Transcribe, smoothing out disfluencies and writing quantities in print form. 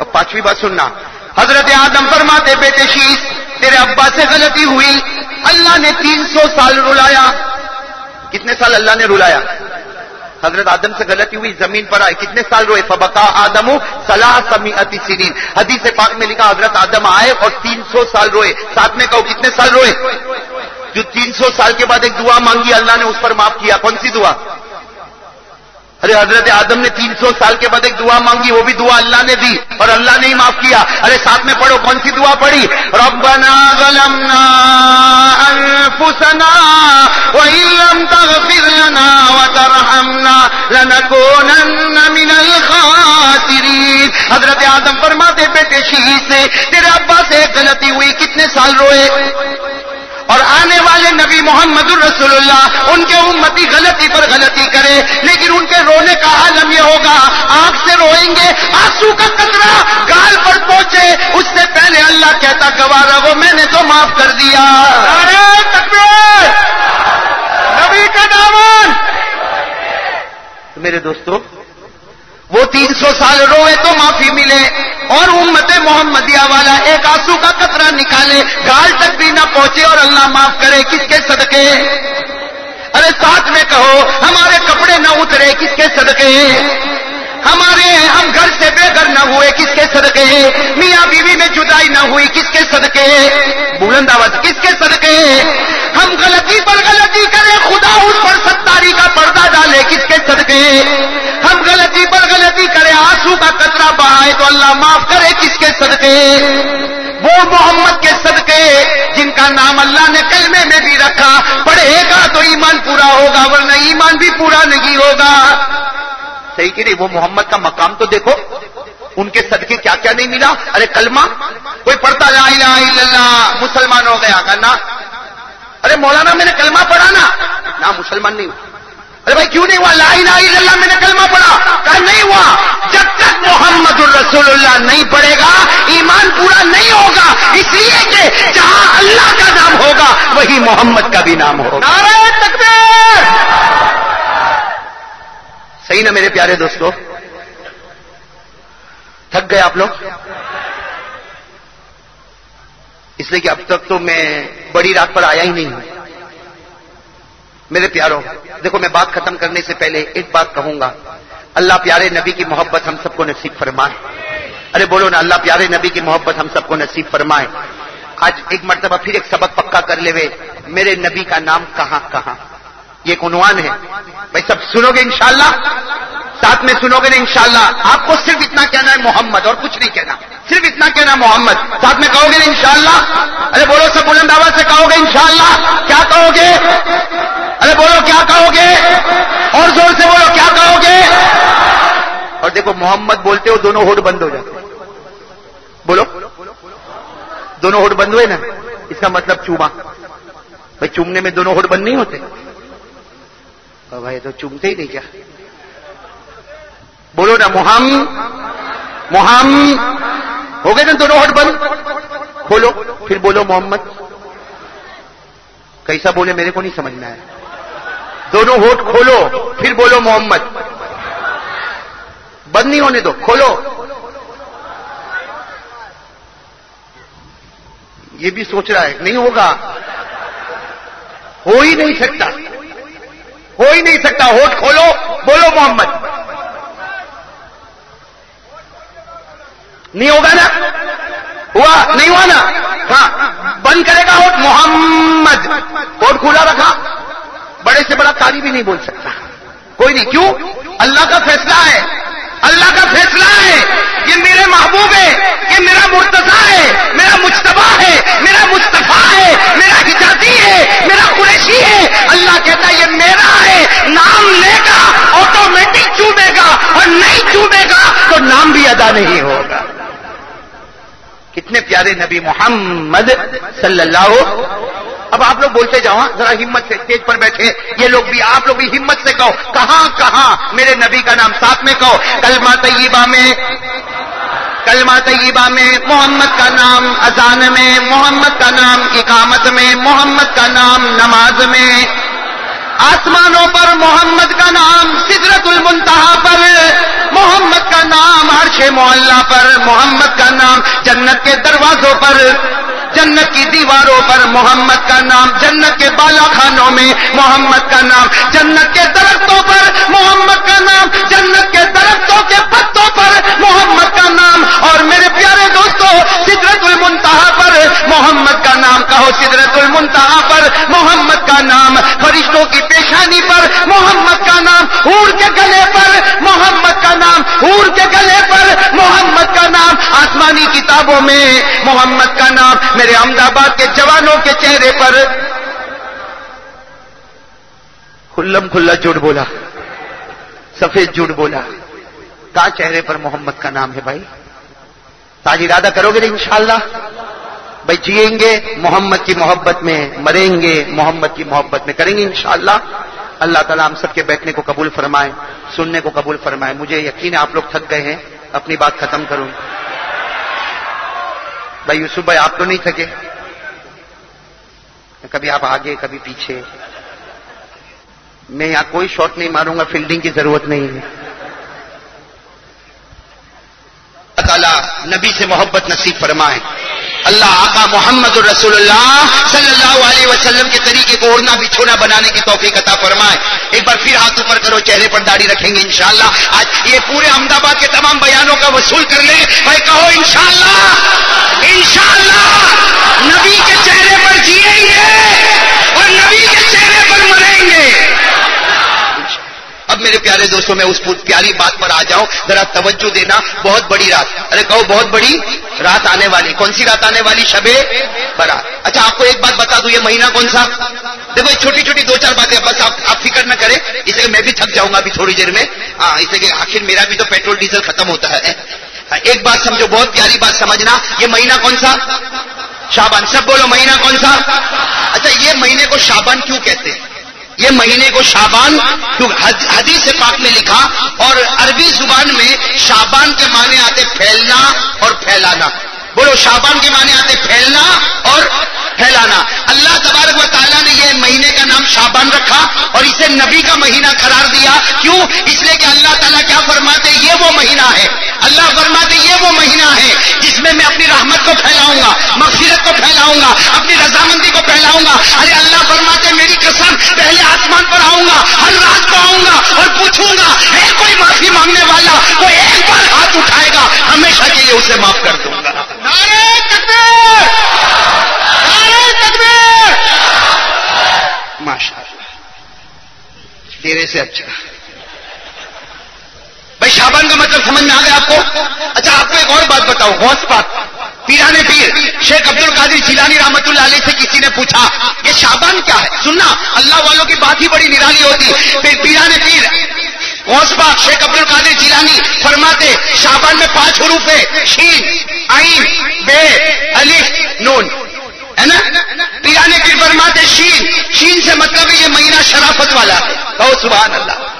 اور پانچویں بات سننا، حضرت آدم فرماتے بیٹے شیش تیرے ابا سے غلطی ہوئی، اللہ نے 300 سال رلایا. کتنے سال اللہ نے رلایا؟ حضرت آدم سے غلطی ہوئی، زمین پر آئے، کتنے سال روئے؟ فبقا آدم 300 سنین. حدیث پاک میں لکھا حضرت آدم آئے اور 300 سال روئے. ساتھ میں کہو کتنے سال روئے؟ جو 300 سال کے بعد ایک دعا مانگی اللہ نے اس پر معاف کیا. کون سی دعا؟ ارے حضرت آدم نے 300 سال کے بعد ایک دعا مانگی، وہ بھی دعا اللہ نے دی اور اللہ نے ہی معاف کیا. ارے ساتھ میں پڑھو، کون سی دعا پڑھی؟ ربنا ظلمنا انفسنا وان لم تغفر لنا وترحمنا لنكونن من الخاسرین. حضرت آدم فرماتے بیٹے شیش سے تیرے ابا سے غلطی ہوئی، کتنے سال روئے؟ اور آنے والے نبی محمد الرسول اللہ ان کے امتی غلطی پر غلطی کرے لیکن ان کے رونے کا عالم یہ ہوگا، آنکھ سے روئیں گے، آنسو کا قطرہ گال پر پہنچے اس سے پہلے اللہ کہتا گوارا وہ میں نے تو معاف کر دیا. نعرہ تکبیر، نبی کا دامن. میرے دوستو وہ 300 سال روئے تو معافی ملے اور امت محمدیہ والا ایک آنسو کا قطرہ نکالے گال تک بھی نہ پہنچے اور اللہ معاف کرے. کس کے صدقے؟ ارے ساتھ میں کہو ہمارے کپڑے نہ اترے، کس کے صدقے؟ ہم گھر سے بے گھر نہ ہوئے، کس کے صدقے؟ میاں بیوی میں جدائی نہ ہوئی، کس کے صدقے؟ بلند آواز، کس کے صدقے؟ ہم غلطی پر غلطی کریں خدا اس پر ستاری کا پردہ ڈالے، کس کے صدقے؟ ہم غلطی پر غلطی کریں آنسو کا قطرہ بہائے تو اللہ معاف کرے، کس کے صدقے؟ وہ محمد کے صدقے جن کا نام اللہ نے کلمے میں بھی رکھا، پڑھے گا تو ایمان پورا ہوگا ورنہ ایمان بھی پورا نہیں ہوگا. صحیح کہ نہیں؟ وہ محمد کا مقام تو دیکھو، ان کے صدقے کیا کیا نہیں ملا. ارے کلمہ کوئی پڑھتا لا الہ الا اللہ مسلمان ہو گیا کہنا، ارے مولانا میں نے کلمہ پڑھا نا مسلمان نہیں ہوا. ارے بھائی کیوں نہیں ہوا؟ لا الہ الا اللہ میں نے کلمہ پڑھا، کہا نہیں ہوا. جب تک محمد الرسول اللہ نہیں پڑھے گا ایمان پورا نہیں ہوگا، اس لیے کہ جہاں اللہ کا نام ہوگا وہی محمد کا بھی نام ہوگا. نعرہ تکبیر. صحیح نا میرے پیارے دوستو؟ تھک گئے آپ لوگ؟ اس لیے کہ اب تک تو میں بڑی رات پر آیا ہی نہیں ہوں. میرے پیاروں دیکھو، میں بات ختم کرنے سے پہلے ایک بات کہوں گا، اللہ پیارے نبی کی محبت ہم سب کو نصیب فرمائے. ارے بولو نا، اللہ پیارے نبی کی محبت ہم سب کو نصیب فرمائے. آج ایک مرتبہ پھر ایک سبق پکا کر لے وے، میرے نبی کا نام کہاں کہاں، یہ ایک عنوان ہے. بھائی سب سنو گے انشاءاللہ؟ ساتھ میں سنو گے نا انشاءاللہ؟ آپ کو صرف اتنا کہنا ہے محمد اور کچھ نہیں کہنا، صرف اتنا کہنا محمد. ساتھ میں کہو گے نا انشاءاللہ؟ ارے بولو سب بلند آواز سے کہو گے انشاءاللہ؟ کیا کہو گے؟ ارے بولو کیا کہو گے؟ اور زور سے بولو کیا کہو گے؟ اور دیکھو محمد بولتے ہو دونوں ہوٹ بند ہو جاتے. بولو دونوں ہوٹ بند ہوئے نا، اس کا مطلب چوما. بھائی چومنے میں دونوں ہوٹ بند نہیں ہوتے؟ بھائی تو چومتے ہی نہیں کیا؟ بولو نا محمد ہو گئے نا دونوں ہوٹ بند. کھولو پھر بولو محمد. کیسا بولے میرے کو نہیں سمجھنا ہے. دونوں ہوٹ کھولو پھر بولو محمد. بند نہیں ہونے دو، کھولو. یہ بھی سوچ رہا ہے نہیں ہوگا، ہو ہی نہیں سکتا، ہو ہی نہیں سکتا. ہوٹ کھولو بولو محمد. نہیں ہوگا نا؟ ہوا نہیں ہوا نا؟ ہاں بند کرے گا ہوٹ محمد. ہوٹ کھلا رکھا، بڑے سے بڑا تالی بھی نہیں بول سکتا کوئی نہیں. کیوں؟ اللہ کا فیصلہ ہے، اللہ کا فیصلہ ہے. یہ میرے محبوب ہے، یہ میرا مرتضیٰ ہے، میرا مجتبیٰ ہے، میرا مصطفیٰ ہے، میرا حجازی ہے، میرا قریشی ہے. اللہ کہتا ہے یہ میرا ہے. نام لے گا آٹومیٹک چومے گا اور نہیں چومے گا تو نام بھی ادا نہیں ہوگا. کتنے پیارے نبی محمد صلی اللہ. اب آپ لوگ بولتے جاؤ ذرا ہمت سے، اسٹیج پر بیٹھے یہ لوگ بھی، آپ لوگ بھی ہمت سے کہو کہاں کہاں میرے نبی کا نام. ساتھ میں کہو کلمہ طیبہ میں محمد کا نام، اذان میں محمد کا نام، اقامت میں محمد کا نام، نماز میں آسمانوں پر محمد کا نام، سدرۃ المنتہا پر محمد کا نام، عرش معلیٰ پر محمد کا نام، جنت کے دروازوں پر، جنت کی دیواروں پر محمد کا نام، جنت کے بالا خانوں میں محمد کا نام، جنت کے درختوں پر محمد کا نام، جنت کے درختوں کے پتوں پر محمد کا نام، اور میرے پیارے دوستو سدرۃ المنتہا پر محمد کا نام، کہو سدرۃ المنتہا پر محمد کا نام، فرشتوں کی پیشانی پر محمد کا نام، حور کے گلے پر محمد کا نام، حور کے گلے پر محمد کا نام، آسمانی کتابوں میں محمد کا نام، میرے احمد آباد کے جوانوں کے چہرے پر کھلم کھلا جھوٹ بولا، سفید جھوٹ بولا، کہاں چہرے پر محمد کا نام ہے بھائی؟ تاج ارادہ کرو گے انشاءاللہ بھائی؟ جیئیں گے محمد کی محبت میں، مریں گے محمد کی محبت میں، کریں گے انشاءاللہ۔ اللہ تعالیٰ ہم سب کے بیٹھنے کو قبول فرمائے، سننے کو قبول فرمائے۔ مجھے یقین ہے آپ لوگ تھک گئے ہیں، اپنی بات ختم کروں۔ بھائی یوسف بھائی آپ تو نہیں تھکے؟ کبھی آپ آگے کبھی پیچھے، میں یہاں کوئی شاٹ نہیں ماروں گا، فیلڈنگ کی ضرورت نہیں ہے۔ اللہ تعالیٰ نبی سے محبت نصیب فرمائے، اللہ آقا محمد الرسول اللہ صلی اللہ علیہ وسلم کے طریقے کو اوڑھنا بچھونا بنانے کی توفیق عطا فرمائے۔ ایک بار پھر ہاتھ اوپر کرو، چہرے پر داڑھی رکھیں گے انشاءاللہ۔ آج یہ پورے احمد آباد کے تمام بیانوں کا وصول کر لیں بھائی، کہو انشاءاللہ، انشاءاللہ نبی کے چہرے پر جیئیں گے اور نبی کے چہرے پر مریں گے۔ اب میرے پیارے دوستوں میں اس پیاری بات پر آ جاؤں، ذرا توجہ دینا۔ بہت بڑی رات، ارے کہو بہت بڑی رات آنے والی۔ کون سی رات آنے والی؟ شب برات۔ اچھا آپ کو ایک بات بتا دوں، یہ مہینہ کون سا؟ دیکھو یہ چھوٹی چھوٹی دو چار باتیں، بس آپ فکر نہ کریں، اس لیے میں بھی تھک جاؤں گا ابھی تھوڑی دیر میں، ہاں اس لیے آخر میرا بھی تو پیٹرول ڈیزل ختم ہوتا ہے۔ ایک بات سمجھو، بہت پیاری بات سمجھنا، یہ مہینہ کون سا؟ شعبان۔ سب بولو مہینہ کون سا؟ اچھا یہ مہینے کو شعبان کیوں کہتے ہیں؟ یہ مہینے کو شعبان کیوں؟ حدیث پاک میں لکھا، اور عربی زبان میں شعبان کے معنی آتے پھیلنا اور پھیلانا۔ بولو شعبان کے معنی آتے پھیلنا اور پھیلانا۔ اللہ تبارک و تعالیٰ نے یہ مہینے کا نام شعبان رکھا اور اسے نبی کا مہینہ قرار دیا۔ کیوں؟ اس لیے کہ اللہ تعالیٰ کیا فرماتے؟ یہ وہ مہینہ ہے، اللہ فرماتے یہ وہ مہینہ ہے جس میں میں اپنی رحمت کو پھیلاؤں گا، مغفرت کو پھیلاؤں گا، اپنی رضامندی کو پھیلاؤں گا۔ ارے اللہ فرماتے میری قسم، پہلے آسمان پر آؤں گا، ہر رات کو آؤں گا اور پوچھوں گا ہے کوئی معافی مانگنے والا؟ وہ ایک بار ہاتھ اٹھائے گا، ہمیشہ کے لیے اسے معاف کر دوں گا۔ نعرہ تکبیر، نعرہ تکبیر، ماشاءاللہ، ڈیرے سے اچھا بھائی۔ شعبان کا مطلب سمجھ میں آ گیا آپ کو؟ اچھا آپ کو ایک اور بات بتاؤں، غوث پاک پیران پیر شیخ عبد القادر جیلانی رحمۃ اللہ علیہ سے کسی نے پوچھا یہ شعبان کیا ہے؟ سننا، اللہ والوں کی بات ہی بڑی نرالی ہوتی ہے۔ پیران پیر غوث پاک شیخ عبد القادر جیلانی فرماتے شعبان میں 5 حروف ہے، شین، عین، بے، الف، نون، ہے نا؟ پیران پیر فرماتے شین سے مطلب ہے یہ مہینہ شرافت والا ہے۔ کہو سبحان اللہ۔